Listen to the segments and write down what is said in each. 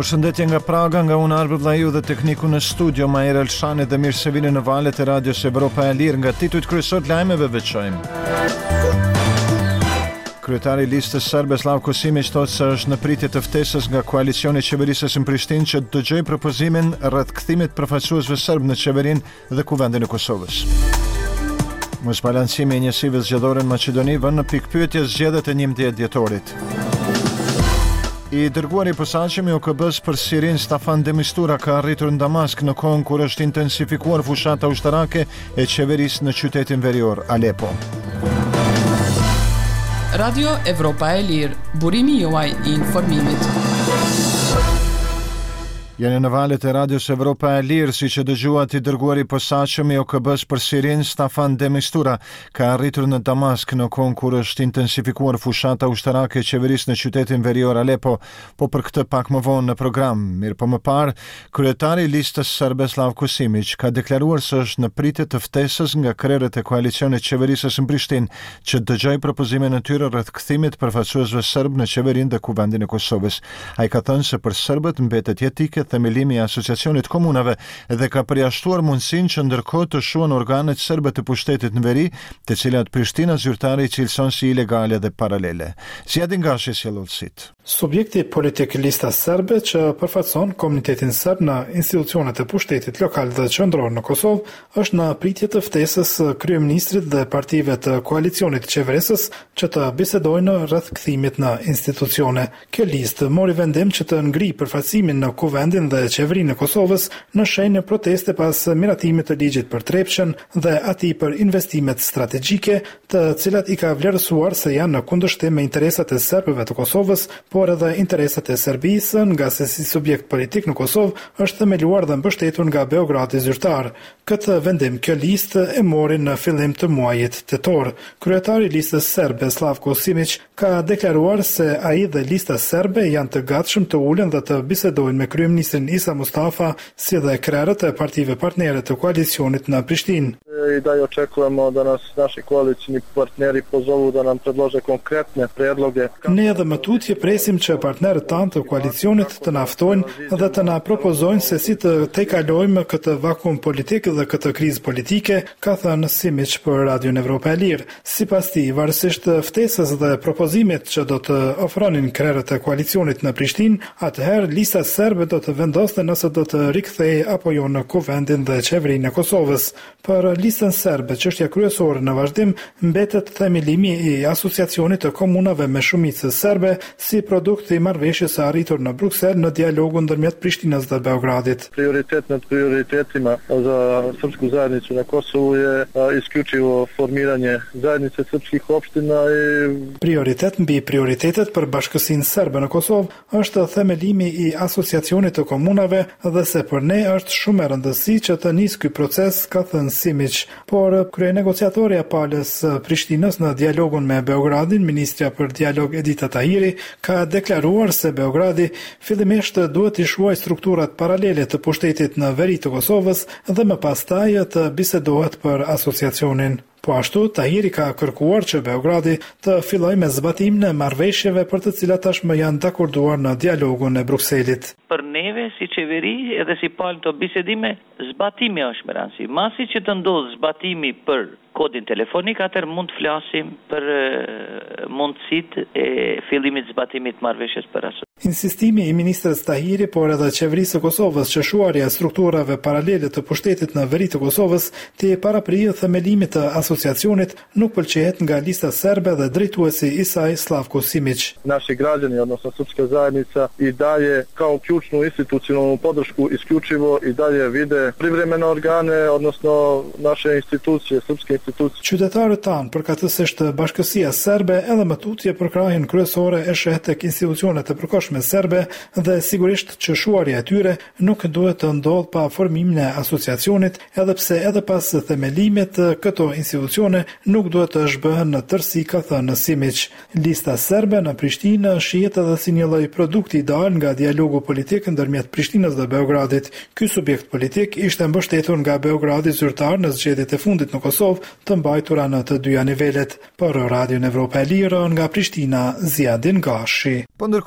Përshëndetje nga Praga, nga unë Arbër Vllaiu dhe tekniku në studio Majer Elshani dhe mirë se vini në valët e Radios Evropa e Lirë. Nga titujt kryesor të lajmeve veçojmë. Kryetari i listës serbe Slavko Simić thotë se është në pritje të ftesës nga koalicioni i qeverisës në Prishtinë që dëgjoj propozimin rreth kthimit përfaqësuesve serb në qeverinë dhe kuvendin e Kosovës. Mosbalancimi i njësive zgjedhore në Maqedoni vën në pikpyetje zgjedhjet e 11 dhjetorit. I dërguari i posaçëm i OKB-s për Sirinë Staffan de Mistura ka arritur në Damask në kohën kur është intensifikuar fushata ushtarake e qeverisë në qytetin verior Aleppo. Radio Evropa e Lirë, burimi juaj i informimit. Jeni në valët e Radios Evropa e Lirë, si që dëgjuat i dërguari i posaçëm i OKB-s për Sirinë Staffan de Mistura ka arritur në Damask në kohën kur është intensifikuar fushata ushtarake e qeverisë në qytetin verior Aleppo, po për këtë pak më vonë në program. Mirë po më parë, kryetari i listës serbe Slavko Simić ka deklaruar se është në pritje të ftesës nga krerët e koalicionit qeverisës në Prishtinë që dëgjoj propozimin e tyre rreth kthimit përfaqësuesve serb në qeverinë dhe kuvendin e Kosovës. Ai ka thënë se për serbët mbetet jetike themelimi i asociacionit komunave dhe ka përjashtuar mundësinë që ndërkohë të shuhen organet serbe të pushtetit në veri, të cilat Prishtina zyrtare i cilëson si ilegale dhe paralele. Zjadin Gashi sjellësit. Subjekti politik lista serbe që përfaqëson komunitetin serb në institucionet e pushtetit lokal dhe qendror në Kosovë është në pritje të ftesës kryeministrit dhe partive të koalicionit qeverisës që të bisedojnë rreth kthimit në institucione. Kjo listë mori vendim që të ngri përfaqësimin në kuvendin dhe qeverinë e Kosovës në shenjë proteste pas miratimit të ligjit për trepçën dhe atij për investimet strategjike, të cilat i ka vlerësuar se janë në kundërshtim me interesat e serbëve të Kosovës, por edhe interesat e Serbisë, nga se si subjekt politik në Kosovë është themeluar dhe mbështetur nga Beogradi zyrtar. Këtë vendim kjo listë e mori në fillim të muajit tetor. Kryetari i listës serbe Slavko Simić ka deklaruar se ai dhe lista serbe janë të gatshëm të ulen dhe të bisedojnë me kryeministrin Isa Mustafa, si dhe krerët e partive partnere të koalicionit në Prishtinë. I dalje očekujemo da nas naši koalicioni partneri pozovu da nam predlože konkretne predloge. Ne edhe më tutje presim që partnerët tanë të koalicionit të na ftojnë dhe të na propozojnë se si të tejkalojmë këtë vakum politik dhe këtë krizë politike, ka thënë Simić për Radion Evropa e Lirë. Sipas tij, varësisht ftesës dhe propozimit që do të ofronin krerët e koalicionit në Prishtinë, atëherë lista serbe do të vendoste nëse do të rikthehej apo jo në kuvendin dhe qeverinë e Kosovës. Për listën serbe, çështja kryesore në vazhdim mbetet themelimi i asociacionit të komunave me shumicë serbe si produkt i marrëveshjes së arritur në Bruksel në dialogun ndërmjet Prishtinës dhe Beogradit. Prioritet nad prioritetima za srpsku zajednicu na Kosovu je isključivo formiranje zajednice srpskih opština i prioritet mbi prioritetet për bashkësinë serbe në Kosovë është themelimi i asociacionit të komunave dhe se për ne është shumë e rëndësishme që të nisë ky proces, ka thënë Simić. Por kryenegociatorja palës Prishtinës në dialogun me Beogradin, ministrja për dialog Edita Tahiri, ka deklaruar se Beogradi fillimisht duhet të shuaj strukturat paralele të pushtetit në veri të Kosovës dhe më pastaj të bisedohet për asociacionin. Po ashtu, Tahiri ka kërkuar që Beogradi të fillojë me zbatimin e marrëveshjeve për të cilat tashmë janë dakorduar në dialogun e Brukselit. Për neve si qeveri edhe si palë të bisedime, zbatimi është më rëndësi. Masi që të ndodhë zbatimi për kodin telefonik, atër mund të flasim për mundësitë e fillimit zbatimit marrëveshjes për asociacion. Insistimi i ministrës Tahiri, por edhe qeverisë së Kosovës që shuarja e strukturave paralele të pushtetit në veri të Kosovës të paraprijë themelimit të asociacionit nuk pëlqejet nga lista serbe dhe drejtuesi i saj Slavko Simić. Naši građani, odnosno srpska zajednica, i dalje kao ključnu institucionalnu podršku isključivo i dalje vide privremene organe, odnosno naše institucije, srpske institucije. Qytetarët tanë përkatësisht bashkësia serbe edhe më tutje për krahjen kryesore e sheh tek institucionet e përkohshme serbe dhe sigurisht që shuarja e tyre nuk duhet të ndodhë pa formimin e asociacionit, edhe pse edhe pas themelimit këto institucione nuk duhet të zhbëhen në tërësi, ka thënë Simić. Lista serbe në Prishtinë shihet edhe si një lloj produkti ideal nga dialogu politik ndërmjet Prishtinës dhe Beogradit. Ky subjekt politik ishte mbështetur nga Beogradi zyrtar në zgjedhjet e fundit në Kosovë, të mbajtura në të dyja nivelet. Për Radion Evropa e Lirë nga Prishtina, Zjadin Gashi. Po ndërkohë, disa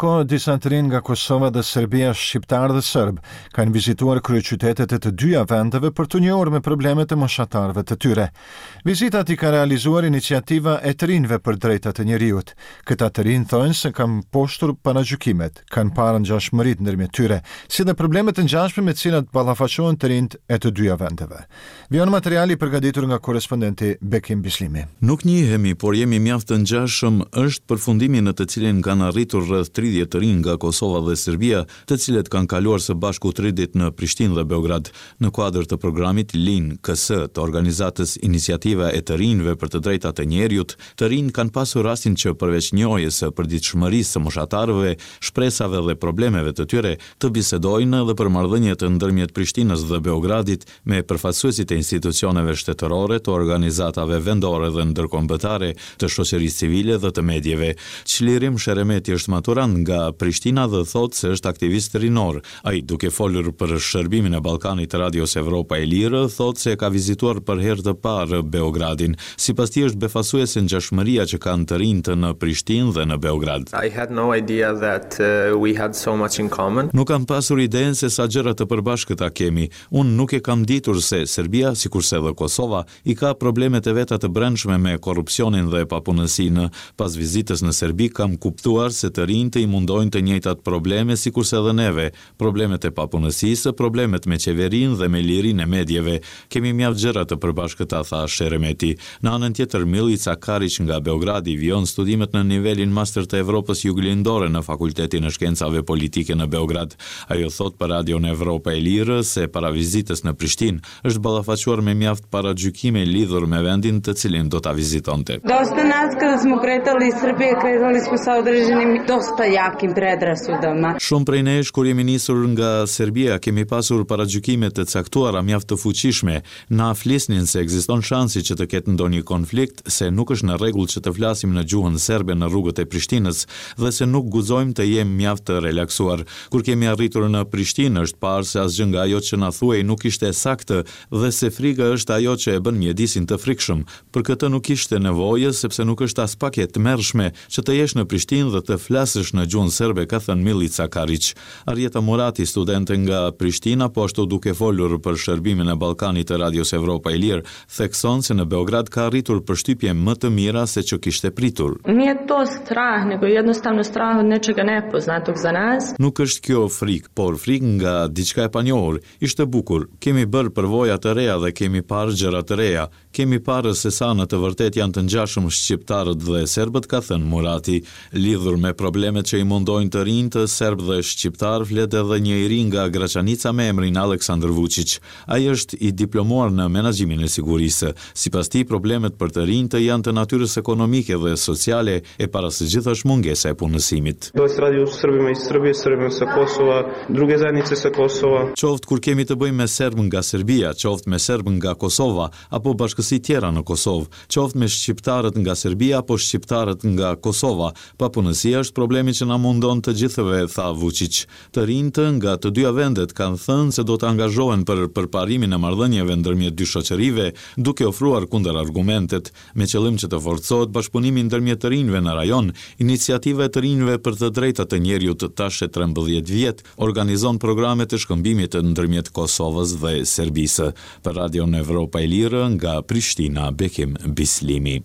sa të rinë nga Kosova dhe Serbia, shqiptar dhe serb, kanë vizituar kryeqytetet e të dyja vendeve për të njohur me problemet e moshatarëve të tyre. Vizitat i ka realizuar iniciativa e të rinjve për drejtat e njeriut. Këta të rinj thonë se kanë poshtur paragjykimet, kanë parë ngjashmëritë ndërmjet tyre, si dhe problemet e ngjashme me të cilat ballafaqohen të rinjt e të dyja vendeve. Vion materiali përgatitur nga korrespondenti Bekim Bislimi. Nuk njihemi, por jemi mjaft të ngjashëm është përfundimi në të cilin kanë arritur rreth 30 të rinj nga Kosova dhe Serbia, të cilët kanë kaluar së bashku 3 ditë në Prishtinë dhe Beograd. Në kuadër të programit LIN KS të organizatës Iniciativa e të rinjve për të drejtat e njerëzit, të rinj kanë pasur rastin që përveç njohjes së përditshmërisë së moshatarëve, shpresave dhe problemeve të tyre, të bisedojnë edhe për marrëdhëniet ndërmjet Prishtinës dhe Beogradit me përfaqësuesit e institucioneve shtetërore, të organizatave vendore dhe ndërkombëtare, të shoqërisë civile dhe të medjeve. Çlirim Sheremeti është maturant nga Prishtina dhe thotë se është aktivist rinor. Ai, duke folur për shërbimin e Ballkanit të Radios Evropa e Lirë, thotë se ka vizituar për herë të parë Beogradin. Sipas tij është befasuese ngjashmëria që kanë të rinjtë në Prishtinë dhe në Beograd. I had no idea that we had so much in common. Nuk kam pasur idenë se sa gjëra të përbashkëta kemi. Unë nuk e kam ditur se Serbia, sikurse edhe Kosova, i ka problemet e veta të brendshme me korrupsionin dhe papunësinë. Pas vizitës në Serbi kam kuptuar se të rinjtë i mundojnë të njëjtat probleme sikurse edhe neve, problemet e papunësisë, problemet me qeverinë dhe me lirinë e medjeve. Kemi mjaft gjëra të përbashkëta, tha Sheremeti. Në anën tjetër, Milica Karić nga Beogradi vijon studimet në nivelin master të Evropës Juglindore në Fakultetin e Shkencave Politike në Beograd. Ajo thot për Radion Evropa e Lirë se para vizitës në Prishtinë është ballafaquar me mjaft paragjykime lidhur me vendin të cilin do ta vizitonte. Dosta nas kada smo kretali iz Srbije, kretali smo sa određenim dosta jakim predrasudama. Shumë prej nesh kur jemi nisur nga Serbia kemi pasur paragjykime të caktuara mjaft të fuqishme. Na flisnin se ekziston shansi që të ketë ndonjë konflikt, se nuk është në rregull që të flasim në gjuhën serbe në rrugët e Prishtinës dhe se nuk guxojmë të jemi mjaft të relaksuar. Kur kemi arritur në Prishtinë është parë se asgjë nga ajo që na thuaj nuk ishte saktë dhe se frika është ajo që e bën mjedisin të frikshëm. Për këtë nuk ishte nevojë sepse nuk është as pak e tmerrshme që të jesh në Prishtinë dhe të flasësh në gjuhën serbe, ka thënë Milica Karić. Arjeta Murati, studente nga Prishtina, po ashtu duke folur për shërbimin e Ballkanit të Radios Evropa e Lirë, thekson se në Beograd ka arritur përshtypje më të mira se që kishte pritur. Nije to strah, nego jednostavno strah od nečega nepoznatog za nas. Nuk është kjo frikë, por frikë nga diçka e panjohur. Ishte bukur. Kemi bërë përvoja të reja dhe kemi parë gjëra të reja. Kemi parë se sa në të vërtet janë të ngjashëm shqiptarët dhe serbët, ka thënë Murati. Lidhur me problemet që i mundojnë të rinjtë serb dhe shqiptar, flet edhe një i ri nga Graçanica me emrin Aleksandar Vučić. Ai është i diplomuar në menaxhimin e sigurisë. Sipas tij, problemet për të rinjtë janë të natyrës ekonomike dhe sociale e para së gjithë është mungesa e punësimit. Do të radi u Serbima iz Srbije, Serbima sa Kosova, druge zajednice sa Kosova. Qoftë kur kemi të bëjmë me serb nga Serbia, qoftë me serb nga Kosova apo bashkësi tjera në Kosovë, qoftë me shqiptarët nga Serbia apo shqiptarët nga Kosova, papunësia është problemi që na mundon të gjithëve, tha Vučić. Të rinjtë nga të dyja vendet kanë thënë se do të angazhohen për përparimin e marrëdhënieve ndërmjet dy shoqërive, duke ofruar kundër argumentet, me qëllim që të forcohet bashkëpunimi ndërmjet të rinjve në rajon. Iniciativa e të rinjve për të drejtat e njerëzit tash 13 vjet organizon programe të shkëmbimit ndërmjet Kosovës dhe Serbisë. Për Radion Evropa e Lirë nga Prishtina, Bekim Bislimi.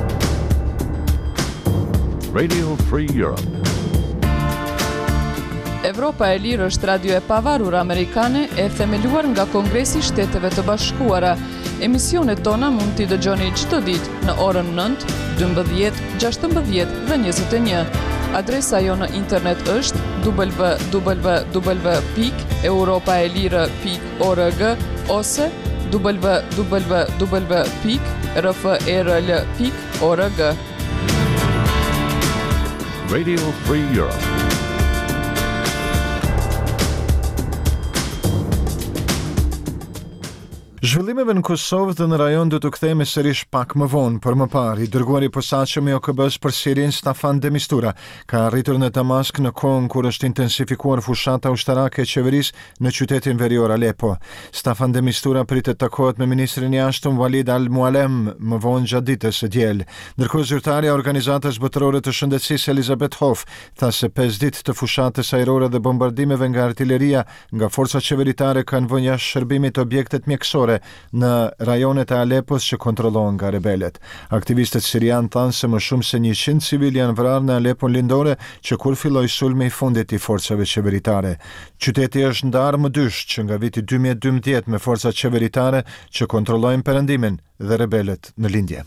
Radio Free Europe. Evropa e Lirë është radio e pavarur amerikane e themeluar nga Kongresi i Shteteve të Bashkuara. Emisionet tona mund t'i dëgjoni çdo ditë në orën 9, 12, 16 dhe 21. Adresa jo në internet është www.europaelire.org ose www.rfrl.org. Radio Free Europe. Zhvillimeve në Kosovë dhe në rajon do të kthehemi sërish pak më vonë, për më parë. I dërguari i posaçëm i OKB-s për Sirin Staffan de Mistura ka arritur në Damask në kohën kur është intensifikuar fushata ushtarake e qeverisë në qytetin verior Aleppo. Staffan de Mistura pritet të takohet me ministrin i jashtëm Walid Al-Mualem më vonë gjatë ditës së diel. Ndërkohë zyrtarja e organizatës botërore të shëndetësisë Elizabeth Hof tha se 5 ditë të fushatës ajrore dhe bombardimeve nga artilleria nga forcat qeveritare kanë vënë jashtë shërbimit objektet mjekësore në rajonet e Aleppos që kontrollohen nga rebelët. Aktivistët sirian thanë se më shumë se 100 civil janë vrarë në Aleppon lindore që kur filloi sulmi i fundit i forcave qeveritare. Qyteti është ndarë më dysh që nga viti 2012 me forcat qeveritare që kontrollojnë perëndimin dhe rebelët në lindje.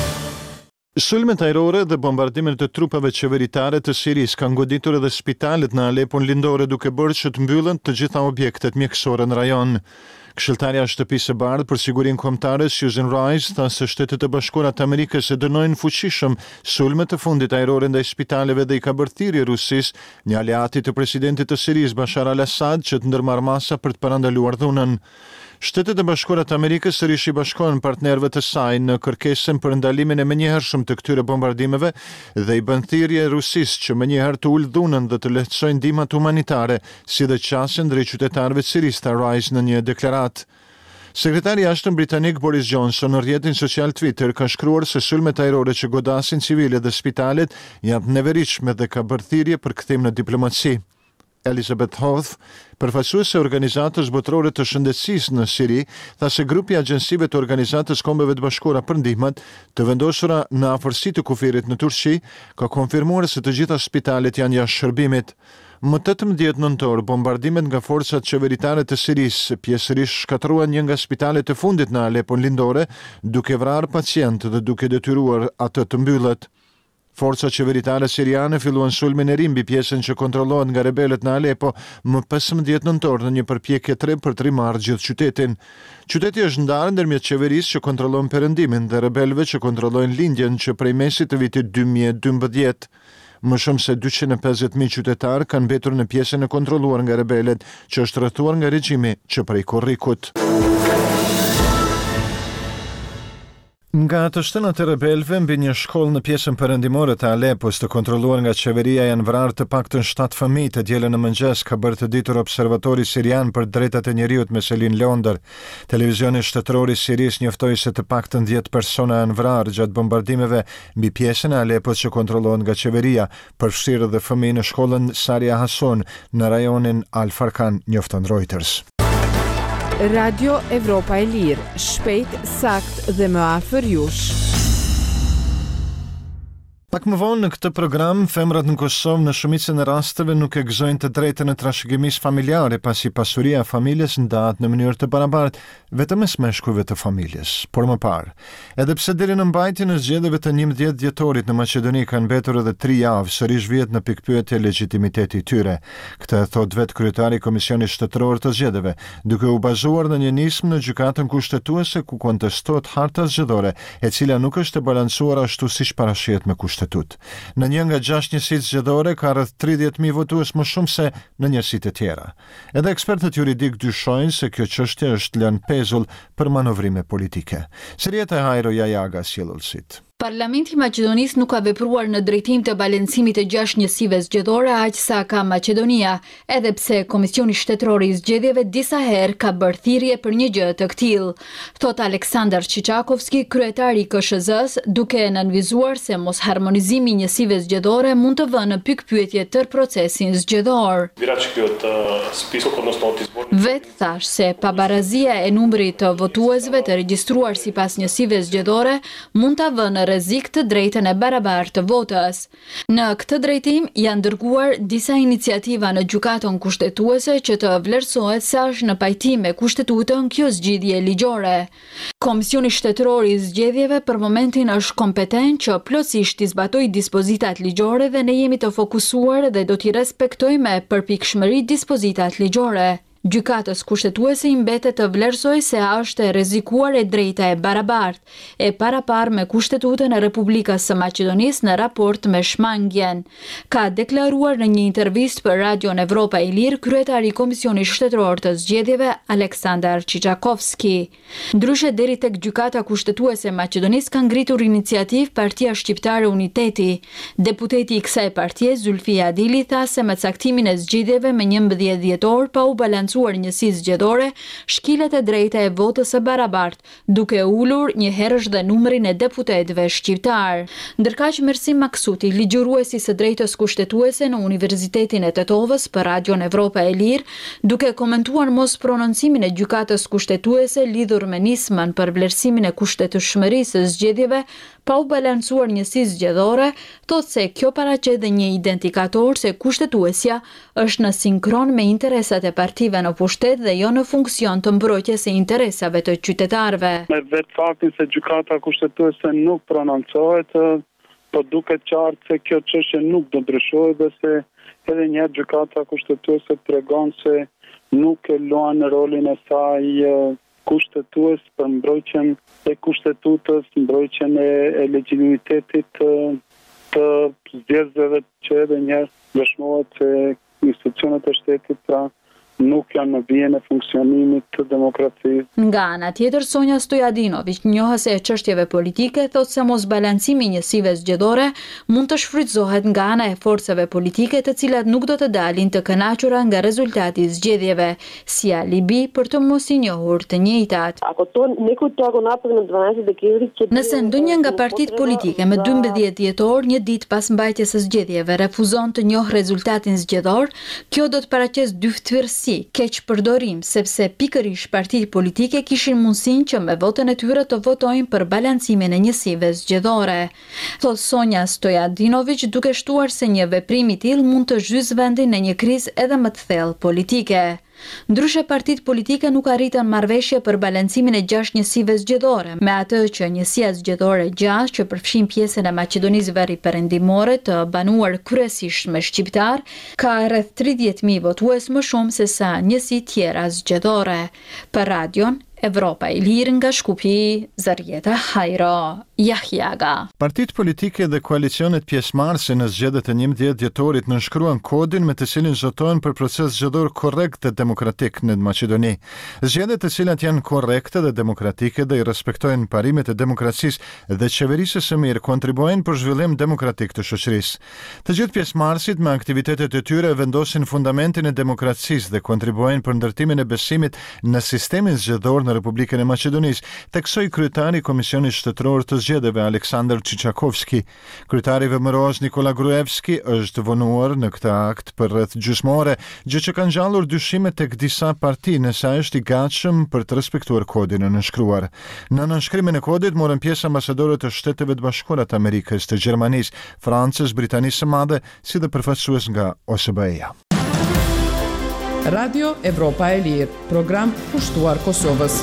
Sulmet ajrore dhe bombardimet të trupave qeveritare të Sirisë kanë goditur edhe spitalet në Aleppon lindore duke bërë që të mbyllen të gjitha objektet mjekësore në rajon. Këshilltarja e Shtëpisë së Bardhë për Sigurinë Kombëtare Susan Rice tha se Shtetet e Bashkuara të Amerikës e dënojnë fuqishëm sulmet të fundit ajrore ndaj spitaleve dhe i ka bërë thirrje Rusisë, një aleati të presidentit të Sirisë Bashar al-Assad, që të ndërmarrë masa për të parandaluar dhunën. Shtetet e Bashkuara të Amerikës sërish i bashkohen partnerëve të saj në kërkesën për ndalimin e menjëhershëm të këtyre bombardimeve dhe i bën thirrje Rusisë që menjëherë të ulë dhunën dhe të lehtësojnë ndihmat humanitare, si dhe qasjen drejt qytetarëve të Sirisë, tha Rice në një deklaratë. Sekretari i jashtëm britanik Boris Johnson në rrjetin social Twitter ka shkruar se sulmet ajrore që godasin civilet dhe spitalet janë të neveritshme dhe ka bërë thirrje për kthim në diplomaci. Elizabeth Hof, përfaqësuese e Organizatës Botërore të Shëndetësisë në Siri, tha se grupi i agjensive të Organizatës Kombeve të Bashkuara për ndihmat të vendosura në afërsi të kufirit në Turqi ka konfirmuar se të gjitha spitalet janë jashtë shërbimit. Më 18 nëntor, bombardimet nga forcat qeveritare të Sirisë pjesërisht shkatruan një nga spitalet e fundit në Aleppon lindore, duke vrarë pacient dhe duke detyruar atë të mbyllet. Forcat qeveritare siriane filluan sulmin e ri mbi pjesën që kontrollohet nga rebelët në Aleppo më 15 nëntor në një përpjekje të re për të rimarrë gjithë qytetin. Qyteti është ndarë ndërmjet qeverisë që kontrollon perëndimin dhe rebelëve që kontrollojnë lindjen që prej mesit të vitit 2012. Më shumë se 250.000 qytetarë kanë mbetur në pjesën e kontrolluar nga rebelët, që është rrethuar nga regjimi që prej korrikut. Nga të shtënat e rebelëve mbi një shkollë në pjesën perëndimore të Aleppos të kontrolluar nga qeveria janë vrarë të paktën 7 fëmijë të dielën në mëngjes, ka bërë të ditur Observatori Sirian për Drejtat e Njerëzit me Selin Londër. Televizioni shtetëror i Sirisë njoftoi se të paktën 10 persona janë vrarë gjatë bombardimeve mbi pjesën e Aleppos që kontrollohet nga qeveria, përfshirë edhe fëmijë në shkollën Saria Hason në rajonin Al Farkan, njofton Reuters. Radio Evropa e Lirë, shpejt, sakt dhe më afër jush. Pak më vonë në këtë program, femrat në Kosovë në shumicën e rasteve nuk e gëzojnë të drejtën e trashëgimisë familjare, pasi pasuria e familjes ndahet në mënyrë të barabartë vetëm mes meshkujve të familjes. Por më parë, edhe pse deri në mbajtjen e zgjedhjeve të 11 dhjetorit në Maqedoni kanë mbetur edhe 3 javë, sërish vihet në pikpyetje legitimiteti i tyre. Këtë e thot vetë kryetari i Komisionit Shtetëror të Zgjedhjeve, duke u bazuar në një nismë në gjykatën kushtetuese ku kontestohet harta zgjedhore, e cila nuk është e balancuar ashtu siç parashihet me kushtetues. Në një nga 6 njësitë zgjedhore ka rreth 30.000 votues më shumë se në njësitë e tjera. Edhe ekspertët juridik dyshojnë se kjo çështje është lënë pezull për manovrime politike. Serieta e Hajro Jajaga sjellësit. Parlamenti i Maqedonisë nuk ka vepruar në drejtim të balancimit të 6 njësive zgjedhore aq sa ka Maqedonia, edhe pse Komisioni Shtetëror i Zgjedhjeve disa herë ka bërë thirrje për një gjë të tillë, thot Aleksandar Qiçakovski, kryetari i KSZ-s, duke nënvizuar se mosharmonizimi i njësive zgjedhore mund të vënë në pikpyetje tërë procesin zgjedhor. Vetë thash se pabarazia e numrit të votuesve të regjistruar sipas njësive zgjedhore mund ta vënë rrezik të drejtën e barabartë të votës. Në këtë drejtim janë dërguar disa iniciativa në gjykatën kushtetuese që të vlerësohet se është në pajtim me kushtetutën kjo zgjidhje ligjore. Komisioni Shtetëror i Zgjedhjeve për momentin është kompetent që plotësisht t'i zbatojë dispozitat ligjore dhe ne jemi të fokusuar dhe do t'i respektojmë me përpikshmëri dispozitat ligjore. Gjykatës kushtetuese i mbetet të vlerësoj se a është e rrezikuar e drejta e barabartë, e paraparë me Kushtetutën e Republikës së Maqedonisë në raport me shmangjen. Ka deklaruar në një intervistë për Radion Evropa e Lirë kryetari i Komisionit Shtetëror të Zgjedhjeve Aleksandar Qiçakovski. Ndryshe deri tek Gjykata Kushtetuese e Maqedonisë ka ngritur iniciativë Partia Shqiptare Uniteti. Deputeti i kësaj partie Zulfi Adili tha se me caktimin e zgjedhjeve me 11 dhjetor pa u balancuar njësi zgjedhore, shkilet e drejta e votës së barabartë, duke ulur një herësh dhe numrin e deputetëve shqiptar. Ndërkaq Mersim Maksuti, ligjëruesi së drejtës kushtetuese në Universitetin e Tetovës për Radion Evropa e Lirë, duke komentuar mos prononcimin e gjykatës kushtetuese lidhur me nismën për vlerësimin e kushtetshmërisë së zgjedhjeve pa u balancuar njësi zgjedhore, thotë se kjo paraqet dhe një indikator se kushtetuesja është në sinkron me interesat e partive në pushtet dhe jo në funksion të mbrojtjes së interesave të qytetarëve. Me vetë faktin se gjykata kushtetuese nuk prononcohet, po duket qartë se kjo çështje nuk do ndryshohet dhe se edhe një gjykata kushtetuese tregon se nuk e luan rolin e saj kushtetues për mbrojtjen e kushtetutës, mbrojtjen e legitimitetit të zgjedhjeve që edhe njerëz dëshmohet se institucionet e shtetit pra nuk janë në vijën e funksionimit të demokracisë. Nga ana tjetër, Sonja Stojadinović, njohëse e çështjeve politike, thotë se mosbalancimi i njësive zgjedhore mund të shfrytëzohet nga ana e forcave politike, të cilat nuk do të dalin të kënaqura nga rezultati i zgjedhjeve, si alibi për të mos i njohur të njëjtat. Nëse ndonjë nga partitë politike me 12 dhjetor, një ditë pas mbajtjes së zgjedhjeve, refuzon të njohë rezultatin zgjedhor, kjo do të paraqes dy fytyrësi, keq përdorim, sepse pikërisht partitë politike kishin mundësinë që me votën e tyre të votojnë për balancimin e njësive zgjedhore. Thot Sonja Stojadinović, duke shtuar se një veprim i tillë mund të zhyjë vendin në një krizë edhe më të thellë politike. Ndryshe partitë politike nuk arritën marrëveshje për balancimin e 6 njësive zgjedhore, me atë që njësia zgjedhore 6, që përfshin pjesën e Maqedonisë Veriperëndimore të banuar kryesisht me shqiptar, ka rreth 30.000 votues më shumë se sa njësi tjera zgjedhore. Për Radion Evropa e Lirë nga Shkupi, Zarieta Hajro, Jahjaga. Partitë politike dhe koalicionet pjesëmarrëse në zgjedhjet e 11 dhjetorit nënshkruan kodin me të cilin zotojnë për proces zgjedhor korrekt dhe demokratik në Maqedoni. Zgjedhjet të cilat janë korrekte dhe demokratike dhe i respektojnë parimet e demokracisë dhe qeverisës së mirë kontribuojnë për zhvillim demokratik të shoqërisë. Të gjithë pjesëmarrësit me aktivitetet e tyre vendosin fundamentin e demokracisë dhe kontribuojnë për ndërtimin e besimit në sistemin zgjedhor në Republikën e Maqedonisë, theksoi kryetari i Komisionit Shtetëror të Zgjedhjeve Aleksandar Qiçakovski. Kryetari vëmëros Nikola Gruevski është vonuar në këtë akt për rreth gjysmore, gjë që ka ngjallur dyshime tek disa parti nëse ai është i gatshëm për të respektuar kodin e nënshkruar. Në nënshkrimin e kodit morën pjesë ambasadorët e Shteteve të Bashkuara të Amerikës, të Gjermanisë, Francës, Britanisë së Madhe, si dhe përfaqësues nga OSBE-ja. Radio Evropa e Lirë, program pushtuar Kosovës.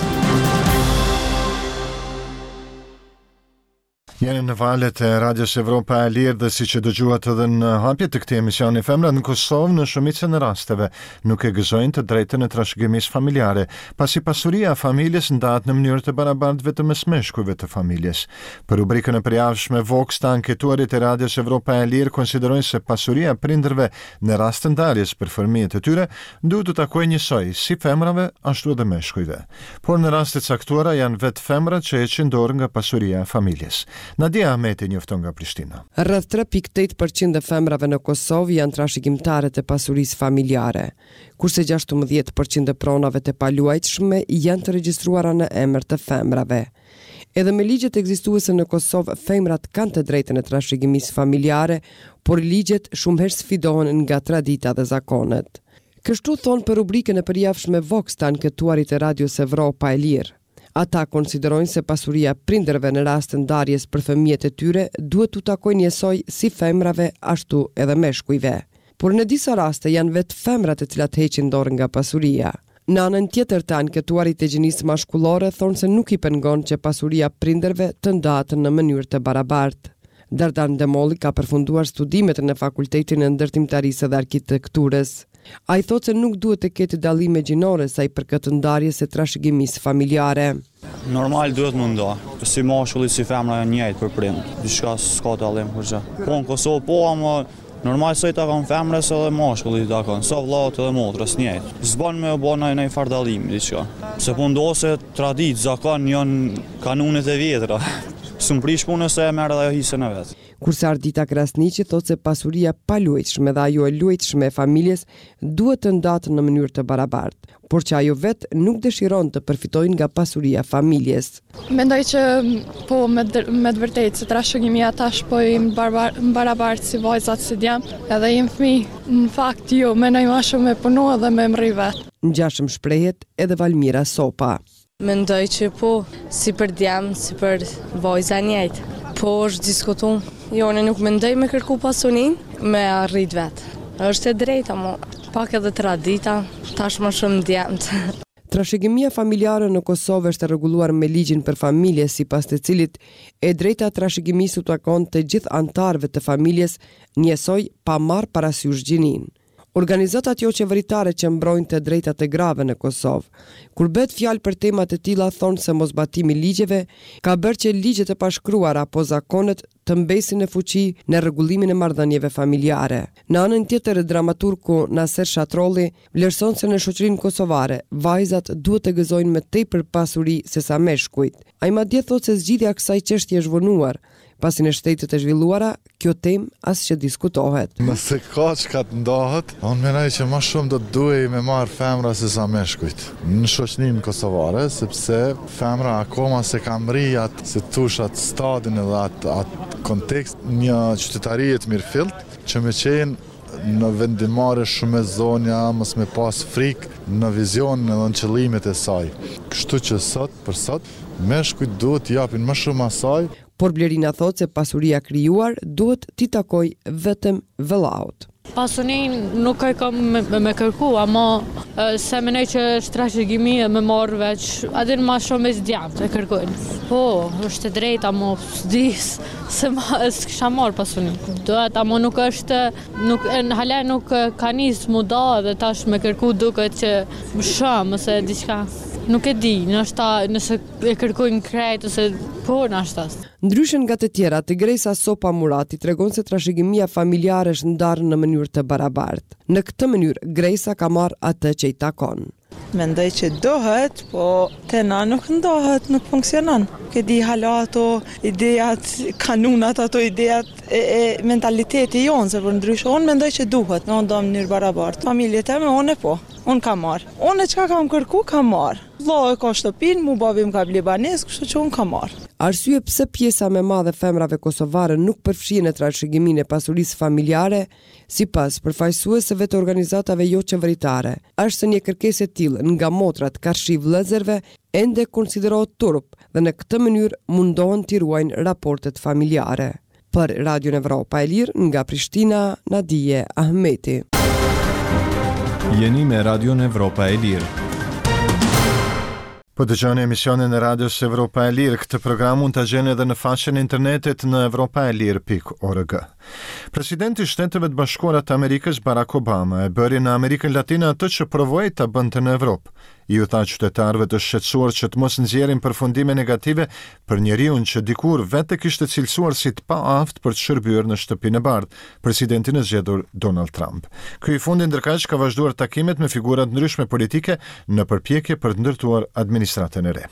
Jeni në valët e Radios Evropa e Lirë dhe si që dëgjuat edhe në hapje të këtij emisioni, femrat në Kosovë në shumicën e rasteve nuk e gëzojnë të drejtën e trashëgimisë familjare, pasi pasuria e familjes ndahet në mënyrë të barabartë vetëm mes meshkujve të familjes. Për rubrikën e përjavshme Vox, të anketuarit e Radios Evropa e Lirë konsiderojnë se pasuria e prindërve në rast të ndarjes për fëmijët e tyre duhet të takojë njësoj si femrave ashtu edhe meshkujve. Por në raste të caktuara janë vetë femrat që heqin dorë nga pasuria e familjes. Nadia Ahmeti njofton nga Prishtina. Rreth 3.8% e femrave në Kosovë janë trashëgimtare të pasurisë familjare, kurse 16% e pronave të paluajtshme janë të regjistruara në emër të femrave. Edhe me ligjet ekzistuese në Kosovë, femrat kanë të drejtën e trashëgimisë familjare, por ligjet shumë herë sfidohen nga tradita dhe zakonet. Kështu thonë për rubrikën e përjavshme Vox të anketuarit e Radios Evropa e Lirë. Ata konsiderojnë se pasuria prindërve në rast të ndarjes për fëmijët e tyre duhet t'u takojë njësoj si femrave ashtu edhe meshkujve. Por në disa raste janë vetë femrat e cilat heqin dorë nga pasuria. Në anën tjetër të anketuarit e gjinisë mashkullore thonë se nuk i pengon që pasuria prindërve të ndahet në mënyrë të barabartë. Dardan Demolli ka përfunduar studimet në Fakultetin e Ndërtimtarisë dhe Arkitekturës. Ai thotë se nuk duhet të ketë dallime gjinore sa i përket ndarjes së trashëgimisë familjare. Normal duhet më nda, si mashkulli si femra janë njëjtë për prind, diçka s'ka dallim për çfarë. Po në Kosovë po, ama normal sa i ta kanë femrës edhe mashkulli ta kanë, sa vllaut edhe motrës njëjtë. S'ban me u bën ndonjë far dallimi diçka. Se po ndose traditë, zakon janë kanunet e vjetra. S'u prish punës se e merr edhe ajo hisën e vet. Kurse Ardita Krasniqi thotë se pasuria pa luajtshme dhe ajo e luajtshme e familjes duhet të ndatë në mënyrë të barabartë, por që ajo vetë nuk dëshiron të përfitojnë nga pasuria familjes. Mendoj që po me të vërtetë se trashëgimia tash po i barabartë si vajzat si djem, edhe jem fëmijë. Në fakt jo, mendoj më shumë me punu dhe me mri vetë. Ngjashëm shprehet edhe Valmira Sopa. Mendoj që po, si për djem, si për vajza njëjtë. Po është diskutuar. Jo, ne nuk mendoj me kërku pasunin, me arrit vetë. Është e drejta, mo pak edhe tradita, tash më shumë djemtë. Trashëgimia familjare në Kosovë është rregulluar me ligjin për familje, sipas të cilit e drejta e trashëgimisë u takon të gjithë anëtarëve të familjes, njësoj pa marrë parasysh gjinin. Organizatat jo qeveritare që mbrojnë të drejtat e grave në Kosovë, kur bëhet fjalë për tema të tilla thonë se mosbatimi i ligjeve ka bërë që ligjet e pashkruara apo zakonet të mbesin në fuqi në rregullimin e marrëdhënieve familjare. Në anën tjetër, dramaturgu Naser Shatrolli vlerëson se në shoqërinë kosovare vajzat duhet të gëzojnë me tepër pasuri sesa meshkujt. Ai madje thotë se zgjidhja e kësaj çështje është vonuar, pasi në shtetet e zhvilluara, kjo temë asgjë diskutohet. Nëse ka çka të ndahet, unë mendoj që më shumë do të duhej me marr femra se sa meshkujt në shoqërinë kosovare, sepse femra akoma se ka mrijat se tushat stadin edhe atë kontekst një qytetarie të mirëfillt që me qenë në vendimare shumë e zonja, mos me pas frikë në vizionin edhe në qëllimet e saj. Kështu që për sot, meshkujt duhet t'i japin më shumë asaj. Por Blerina thotë se pasuria krijuar duhet t'i takoj vetëm vëllaut. Pasunin nuk e kam me kërku, ama se menoj që është trashëgimi me marrë veç, adin ma shumë e s'djam të kërkojnë. Po, është e drejta, ama s'dis se s'kisha marrë pasunin. Dohet, ama nuk është, hala nuk ka nisë mu da dhe tash me kërku duket që shumë, ose diçka. Nuk e di, nëse e kërkojnë krejt ose po nashtas. Ndryshe nga të tjera, Tigresa Sopa Murati tregon se trashëgimia familjare është ndarë në mënyrë të barabartë. Në këtë mënyrë, Gresa ka marrë atë që i takon. Mendoj që dohet, po te na nuk ndohet, nuk funksionon. Ke di hala ato idejat, kanunat, ato idejat e mentaliteti jonë, se për ndryshe, unë mendoj që duhet, në do mënyrë barabartë. Familjet e me, unë po, unë kam marrë. Unë çka kam kërku, kam marrë. Vllai ka shtëpinë, mu babi më ka libanes, kështu që unë kam marrë. Arsye pse pjesa më e madhe femrave kosovare nuk përfshihen në trashëgiminë e pasurisë familjare, sipas përfaqësuesve të organizatave jo qeveritare, është se një kërkesë e tillë nga motrat karshi vëllezërve ende konsiderohet turp dhe në këtë mënyrë mundohen t'i ruajnë raportet familjare. Për Radio Evropa e Lirë nga Prishtina, Nadije Ahmeti. Jeni me Radio Evropa e Lirë. Po dëgjoni emisionin e Radios Evropa e Lirë. Këtë program mund ta gjeni edhe në faqen e internetit në europaelir.org. Presidenti i Shteteve të Bashkuara të Amerikës Barack Obama e bëri në Amerikën Latine atë që provoi ta bënte në Evropë. Ju tha qytetarëve të shqetësuar që të mos nxjerrin përfundime negative për njeriu që dikur vetë kishte cilësuar si të paaft për të shërbyer në shtëpinë e bardhë, presidentin e zgjedhur Donald Trump. Ky i fundi ndërkaq ka vazhduar takimet me figura të ndryshme politike në përpjekje për të ndërtuar administratën e re.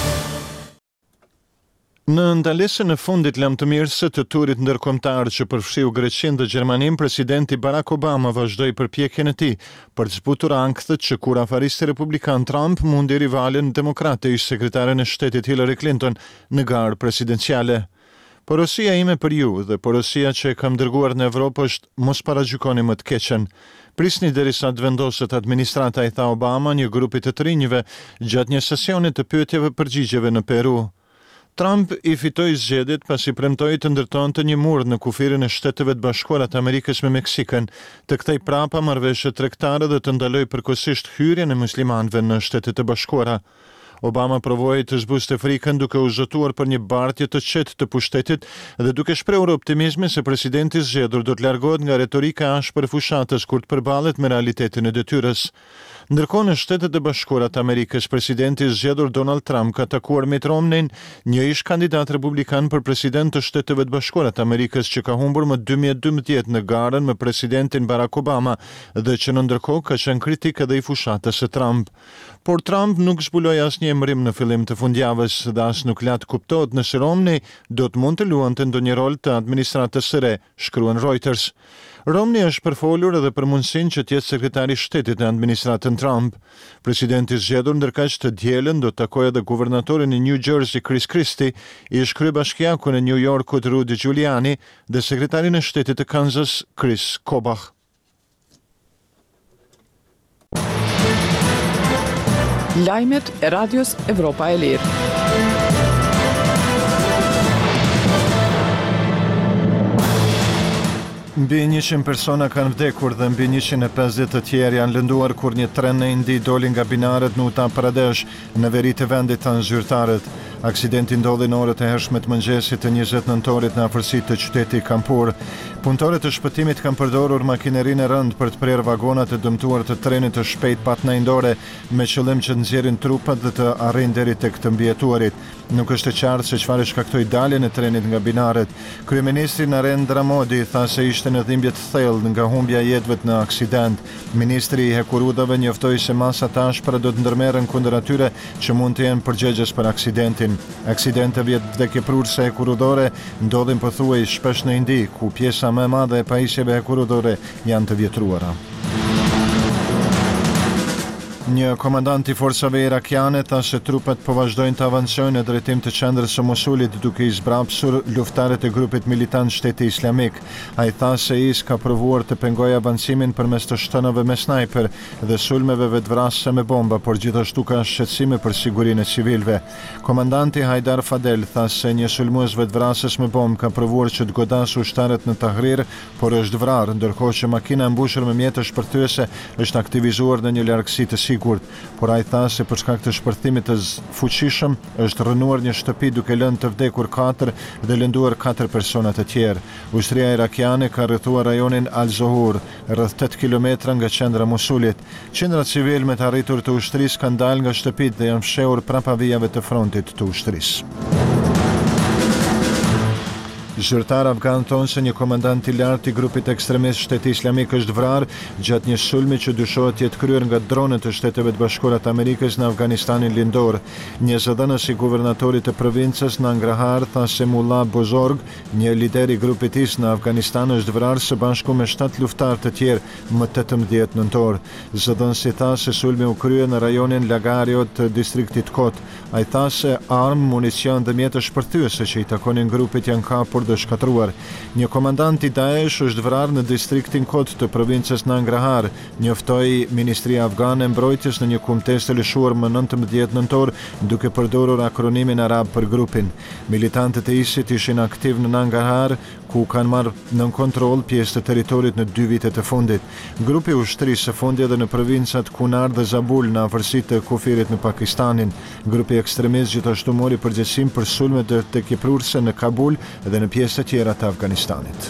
Në ndalesën e fundit lamtëmirëse të turit ndërkombëtar që përfshiu Greqinë dhe Gjermaninë, presidenti Barack Obama vazhdoi përpjekjen e tij për të zbutur ankthët që kur afaristi republikan Trump mundi rivalin demokrate ish sekretaren e shtetit Hillary Clinton në garë presidenciale. Porosia ime për ju dhe porosia që e kam dërguar në Evropë është mos paragjykoni më të keqen. Prisni derisa të vendoset administrata, i tha Obama një grupi të rinjve gjatë një sesioni të pyetjeve përgjigjeve në Peru. Trump i fitoi zgjedhjet pasi premtoi të ndërtonte një mur në kufirin e Shteteve të Bashkuara të Amerikës me Meksikën, të kthej prapa marrëveshje tregtare dhe të ndaloj përkohësisht hyrjen e muslimanëve në Shtetet e Bashkuara. Obama provoi të zbuste frikën duke u zëtuar për një bartje të qetë të pushtetit dhe duke shprehur optimizmin se presidenti i zgjedhur do të largohet nga retorika e ashpër e fushatës kur të përballet me realitetin e detyrës. Ndërkohë në Shtetet e Bashkuara të Amerikës, presidenti i zgjedhur Donald Trump ka takuar Mitt Romney, një ish kandidat republikan për president të Shteteve të Bashkuara të Amerikës që ka humbur më 2012 në garën me presidentin Barack Obama dhe që në ndërkohë ka qenë kritik edhe i fushatës së Trump. Por Trump nuk zbuloi asnjë emrim në fillim të fundjavës dhe as nuk la të kuptohet nëse Romney do të mund të luante ndonjë rol të administratës së re, shkruan Reuters. Romney është përfolur edhe për mundësinë që të jetë sekretari i shtetit në administratën Trump. Presidenti i zgjedhur ndërkaq të dielën do të takojë edhe guvernatorin e New Jersey Chris Christie, ish kryebashkiakun e New Yorkut Rudy Giuliani dhe sekretarin e shtetit të Kansas Chris Kobach. Lajmet e Radios Evropa e Lirë. Mbi 100 persona kanë vdekur dhe mbi 150 të tjerë janë lënduar kur një tren në Indi doli nga binaret në Uttar Pradesh, në veri të vendit tanë zyrtarët. Aksidenti ndodhi në orët e hershme të mëngjesit të 20 nëntorit në afërsitë të qytetit Kanpur. Punëtorët e shpëtimit kanë përdorur makinerinë e rëndë për të prerë vagonat e dëmtuar të trenit të shpejt patnajndore me qëllim që të nxjerrin trupat dhe të arrijnë deri tek të mbijetuarit. Nuk është e qartë se çfarë shkaktoi daljen e trenit nga binaret. Kryeministri Narendra Modi tha se ishte në dhimbje të thellë nga humbja e jetëve në aksident. Ministri i hekurudhave njoftoi se masat e ashpra do të ndërmerren kundër atyre që mund të jenë përgjegjës për aksidentin. Aksidente vdekjeprurëse hekurudhore ndodhin pothuaj shpesh në Indi, ku pjesa më e madhe e pajisjeve hekurudhore janë të vjetruara. Një komandant i forcave irakiane tha se trupet po vazhdojnë të avancojnë në drejtim të qendrës së Mosulit duke i zbrapsur luftarët e grupit militant Shteti Islamik. Ai tha se IS ka provuar të pengojë avancimin përmes të shtënave me snajper dhe sulmeve vetvrasëse me bomba, por gjithashtu ka shqetësime për sigurinë e civilëve. Komandanti Haidar Fadel tha se një sulmues vetvrasës me bombë ka provuar që të godasë ushtarët në Tahrir, por është vrarë, ndërkohë që makina e mbushur me mjete shpërthyese është aktivizuar në një largësi të por ai tha se për shkak të shpërthimit të fuqishëm është rënuar një shtëpi duke lënë të vdekur 4 dhe lënduar 4 persona të tjerë. Ushtria irakiane ka rrethuar rajonin Al-Zohur, rreth 8 kilometra nga qendra Mosulit. Qendra civil me të arritur të ushtrisë kanë dalë nga shtëpitë dhe janë fshehur prapa vijave të frontit të ushtrisë. Zyrtar afgan thonë se një komandant i lartë i grupit ekstremist Shteti Islamik është vrarë gjatë një sulmi që dyshohet jetë kryer nga dronet të Shteteve të Bashkuara të Amerikës në Afganistanin lindor. Një zëdhënës i guvernatorit të provincës Nangarhar tha se Mullah Bozorg, një lider i grupit IS në Afganistan, është vrarë së bashku me 7 luftar të tjerë më 18 nëntor. Zëdhënësi tha se sulmi u krye në rajonin Lagario të distriktit Kot. Ai tha se armë, municion dhe mjete shpërthyese që i takonin grupit janë kapur dhe shkatruar. Një komandant i Daesh është vrarë në distriktin Kot të provincës Nangarhar, njoftoi Ministria Afgane e Mbrojtjes në një kumtesë të lëshuar më 19 nëntor duke përdorur akronimin arab për grupin. Militantët e IS-it ishin aktiv në Nangarhar, ku kanë marrë nën kontroll pjesë të territorit në 2 vitet e fundit. Grupi ushtrisë së fundit edhe në provincat Kunar dhe Zabul në afërsitë të kufirit në Pakistanin. Grupi ekstremist gjithashtu mori përgjegjësinë për sulmet vdekjeprurëse në Kabul dhe në pjesë të tjera të Afganistanit.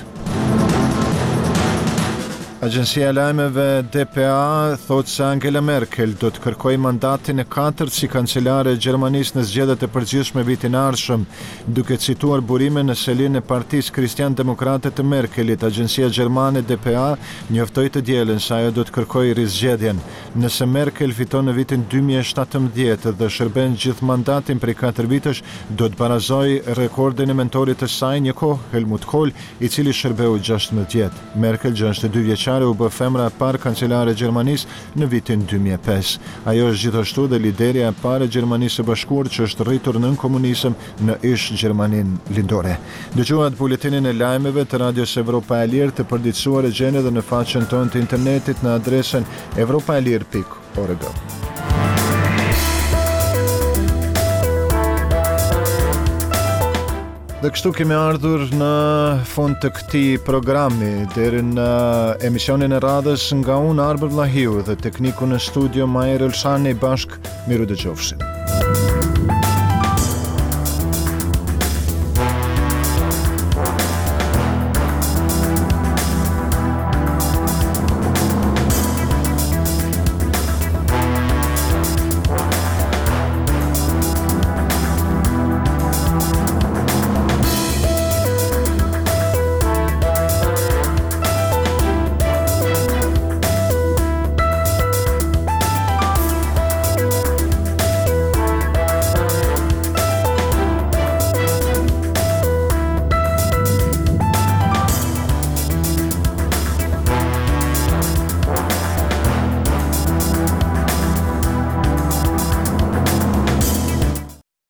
Agjencia e lajmeve DPA thotë se Angela Merkel do të kërkojë mandatin e 4 si kancelare e Gjermanisë në zgjedhjet e përgjithshme vitin e ardhshëm, duke cituar burime në selin e Partisë Kristian-Demokrate të Merkelit. Agjencia gjermane DPA njoftoi të dielën se ajo do të kërkojë rizgjedhjen. Nëse Merkel fiton në vitin 2017 dhe shërben gjithë mandatin prej 4 vitesh, do të barazojë rekordin e mentorit të saj një kohë, Helmut Kohl, i cili shërbeu 16 vjet. Merkel 62 vjeçare u bë femra e parë kancelare e Gjermanisë në vitin 2005. Ajo është gjithashtu dhe liderja e parë e Gjermanisë së Bashkuar që është rritur nën komunizëm në ish Gjermaninë lindore. Dëgjuat buletinin e lajmeve të Radios Evropa e Lirë, të përditësuar e gjeni edhe në faqen tonë të internetit në adresën europaelir.org. Dhe kështu kemi ardhur në fund të këtij programi, deri në emisionin e radhës nga unë Arbër Vlahiu dhe tekniku në studio Majer Elshani bashk, miru dëgjofshim.